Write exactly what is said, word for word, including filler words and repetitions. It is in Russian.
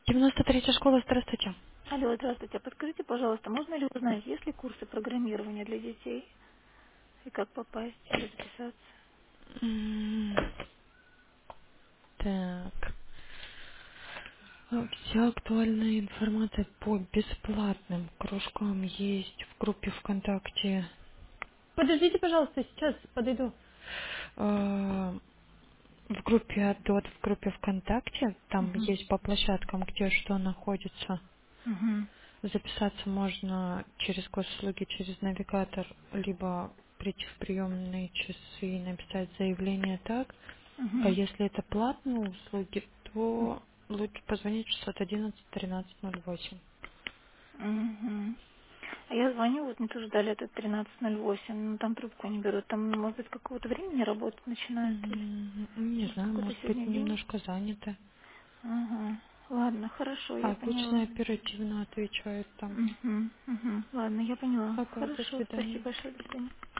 девяносто третья школа, здравствуйте. Алло, здравствуйте. А подскажите, пожалуйста, можно ли узнать, есть ли курсы программирования для детей? И как попасть или записаться? М, Так. А, Вся актуальная информация по бесплатным кружкам есть в группе ВКонтакте. Подождите, пожалуйста, сейчас подойду. А, В группе Адот, в группе ВКонтакте, там Угу. есть по площадкам, где что находится. Угу. Записаться можно через госуслуги, через навигатор, либо прийти в приемные часы и написать заявление так. А Угу. если это платные услуги, то лучше позвонить в шестьсот одиннадцать тринадцать ноль восемь. Угу. А я звоню, вот мне тоже дали этот тринадцать ноль восемь, но там трубку не берут. Там, может быть, какого-то времени работать начинает или М, Не может, знаю, какой-то может быть, сегодня день? немножко занято. Ага. Ладно, хорошо, я Обычно поняла. оперативно отвечают там. Угу. Угу. Ладно, я поняла. Ага, до Хорошо, свидания. спасибо большое, до свидания.